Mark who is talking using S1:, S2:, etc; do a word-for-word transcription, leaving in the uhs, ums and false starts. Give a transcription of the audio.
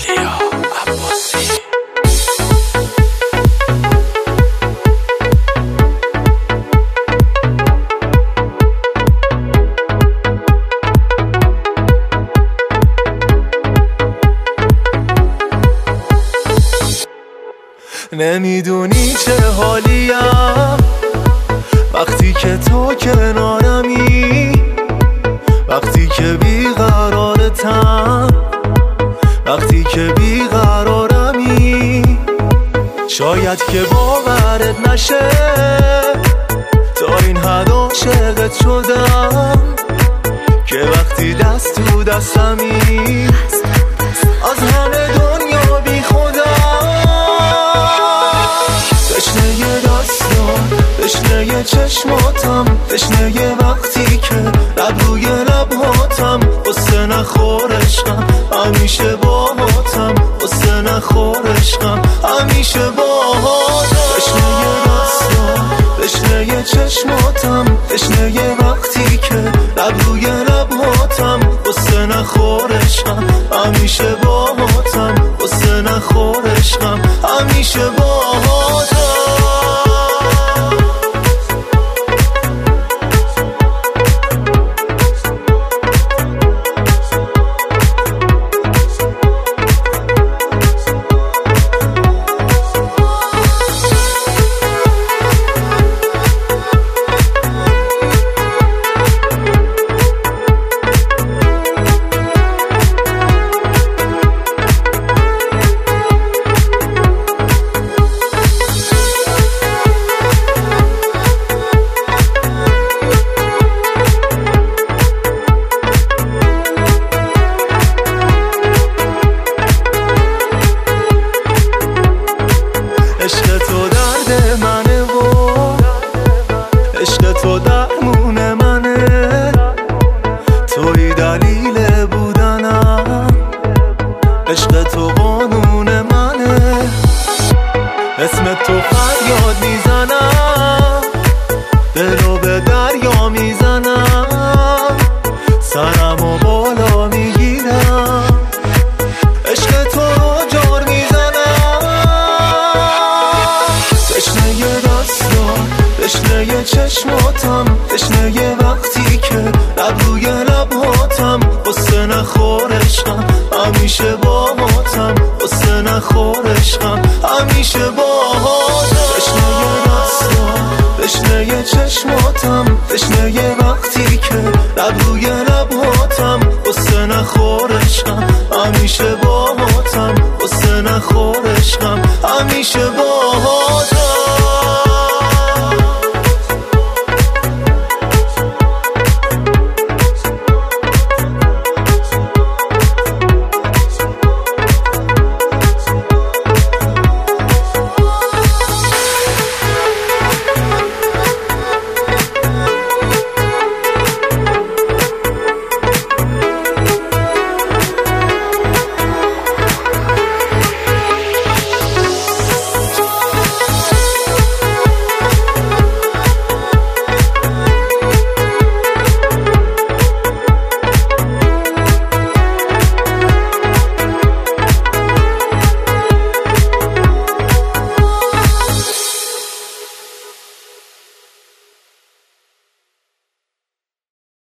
S1: نمیدونی چه حالیم وقتی که تو کنارمی، وقتی که بیقرارتم، وقتی که بیقرارمی. شاید که باورت نشه تا این حد عاشقت شدم که وقتی دست تو دستمی از همه دنیا بی خودم. تشنه دستان، تشنه چشماتم، تشنه وقتی که لب روی لبهاتم. قصه نخور عشقم همیشه باهاتم، قصه نخور عشقم همیشه باهاتم. تشنه دستان، تشنه چشماتم، تشنه وقتی که لب روی لبهاتم. قصه نخور عشقم همیشه باهاتم، قصه نخور عشقم همیشه باهاتم. عشق تو درد منه و عشق تو درمون منه، توی دلیل بودنم، عشق تو قانون منه. اسم تو فریاد میزنم، دلو به دریا میزنم، سرم و بالا میگیرم، عشق تو رو جار میزنم. تشنه دستان، تشنه چشماتم، تشنه وقتی که لب روی لبهاتم. قصه نخور عشقم همیشه باهاتم، قصه نخور عشقم همیشه باهاتم. تشنه دستان، تشنه چشماتم، تشنه وقتی که لب روی لبهاتم. قصه نخور عشقم همیشه باهاتم، قصه نخور عشقم همیشه باهاتم.